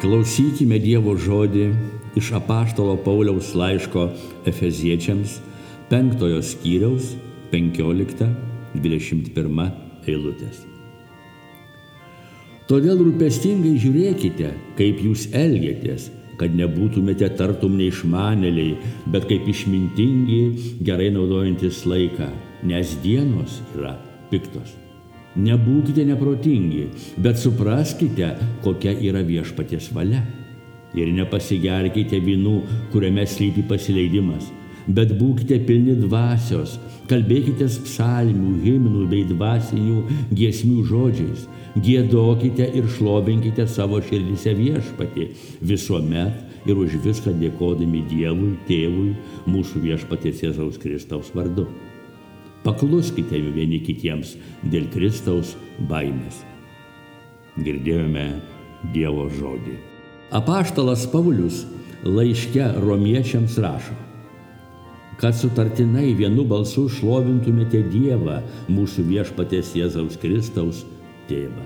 Klausykime Dievo žodį iš apaštalo Pauliaus laiško Efeziečiams 5 skyriaus 15-21 eilutės. Todėl rūpestingai žiūrėkite, kaip jūs elgiatės, kad nebūtumėte tartum neišmanėliai, bet kaip išmintingi, gerai naudojantis laiką, nes dienos yra piktos. Nebūkite neprotingi, bet supraskite, kokia yra viešpaties valia. Ir nepasigerkite vynu, kuriame slypi pasileidimas, bet būkite pilni dvasios, kalbėkitės psalmių, himnų bei dvasinių giesmių žodžiais, giedokite ir šlovinkite savo širdyse viešpatį, visuomet ir už viską dėkodami Dievui, Tėvui, mūsų viešpaties Jėzaus Kristaus vardu. Pakluskite vieni kitiems dėl Kristaus baimės. Girdėjome Dievo žodį. Apaštalas Paulius laiške romiečiams rašo, kad sutartinai vienu balsu šlovintumėte Dievą, mūsų viešpaties Jėzaus Kristaus Tėvą.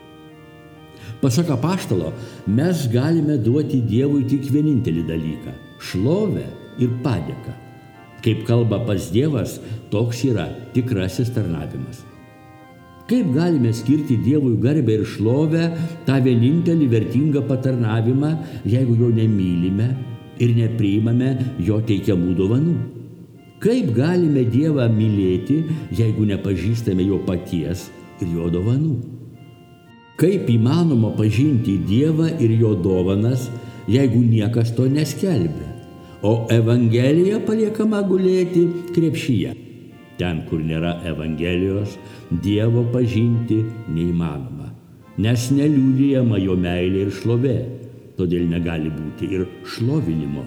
Pasak apaštalo, mes galime duoti Dievui tik vienintelį dalyką – šlovę ir padėką. Kaip kalba pats Dievas, toks yra tikrasis tarnavimas. Kaip galime skirti Dievui garbę ir šlovę, tą vienintelį vertingą patarnavimą, jeigu jo nemylime ir nepriimame jo teikiamų dovanų? Kaip galime Dievą mylėti, jeigu nepažįstame jo paties ir jo dovanų? Kaip įmanoma pažinti Dievą ir jo dovanas, jeigu niekas to neskelbia, o Evangelija paliekama gulėti krepšyje? Ten, kur nėra Evangelijos, Dievo pažinti neįmanoma, nes neliudijama jo meilė ir šlovė, todėl negali būti ir šlovinimo.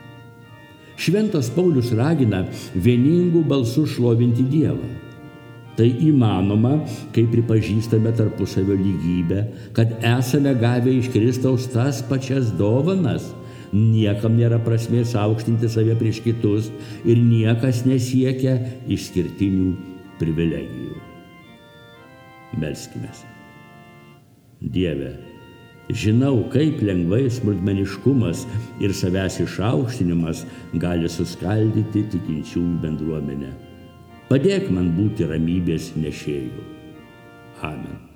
Šventas Paulius ragina vieningų balsų šlovinti Dievą. Tai įmanoma, kai pripažįstame tarpusavio lygybę, kad esame gavę iš Kristaus tas pačias dovanas. Niekam nėra prasmės aukštinti save prieš kitus ir niekas nesiekia išskirtinių privilegijų. Melskimės. Dieve, žinau, kaip lengvai smulkmeniškumas ir savęs išaukštinimas gali suskaldyti tikinčiųjų bendruomenę. Padėk man būti ramybės nešėju. Amen.